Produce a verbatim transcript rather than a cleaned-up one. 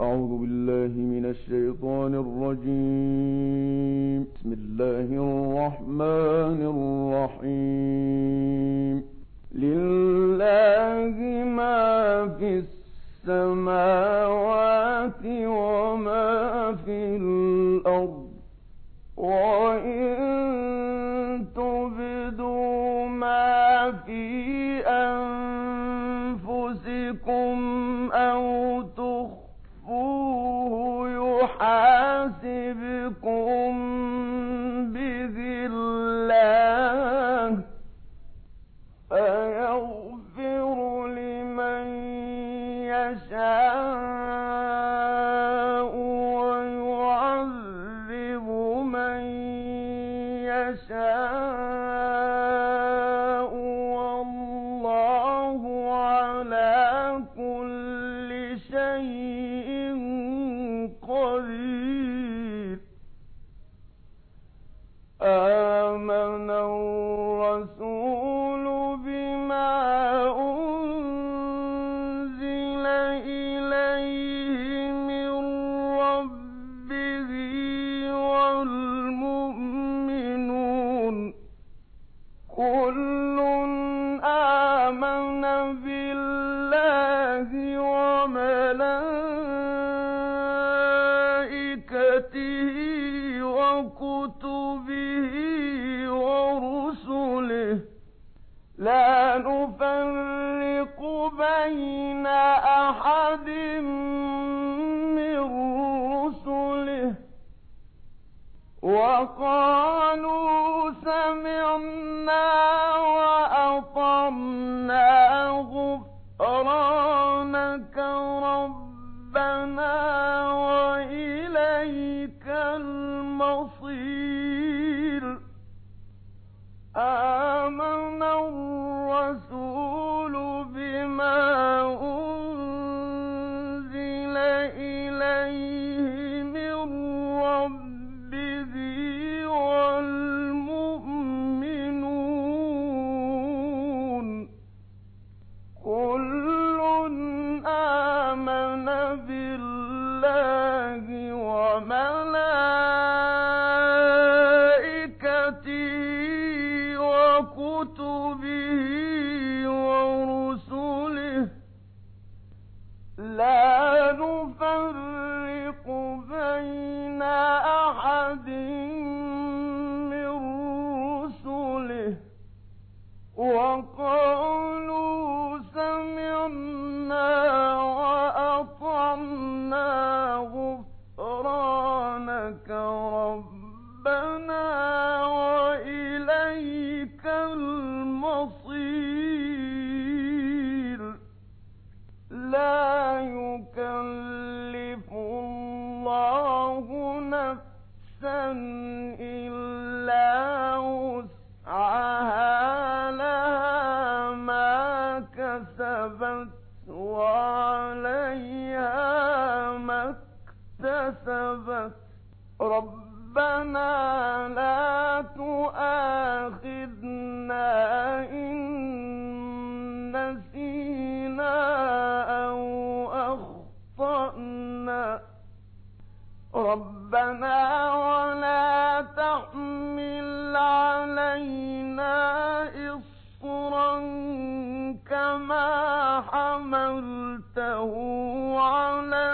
أعوذ بالله من الشيطان الرجيم. بسم الله الرحمن الرحيم. لله ما في السماوات وما في الأرض، وإن تبدوا ما في أنفسكم أو تخفوه يحاسبكم به الله، فيغفر لمن يشاء ويعذب من يشاء، والله على كل شيء قدير. آمن الرسول بما أنزل إليه من ربه والمؤمنون كل آمن بالله وملائكته وكتبه ورسله لا نفرق بين أحد من رسله، وقالوا سمعنا وأطعنا غفرانك ربنا وإليك المصير. آمن الرسول بما أنزل إليه من ربه والمؤمنون كل آمن بالله وملائكته وكتبه ورسله لا نفرق بين أحد من رسله، وقالوا سمعنا وأطعنا غفرانك ربنا وإليك المصير. لا يكلف الله نفسا إلا وسعها، لها ما كسبت وعليها ما اكتسبت. ربنا لا تؤاخذنا إن نسينا أو أخطأنا، ربنا ولا تحمل علينا إصرا كما حملته على